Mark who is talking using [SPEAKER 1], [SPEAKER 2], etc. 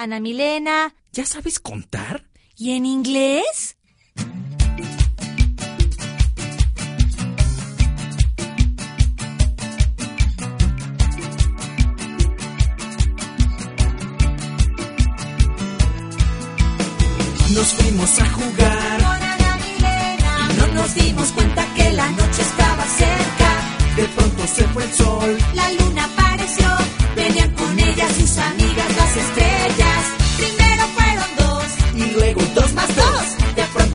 [SPEAKER 1] Ana Milena.
[SPEAKER 2] ¿Ya sabes contar?
[SPEAKER 1] ¿Y en inglés?
[SPEAKER 2] Nos fuimos a jugar
[SPEAKER 1] Con Ana Milena.
[SPEAKER 2] y no nos dimos cuenta que la noche estaba cerca. De pronto se fue el sol.
[SPEAKER 1] La luna para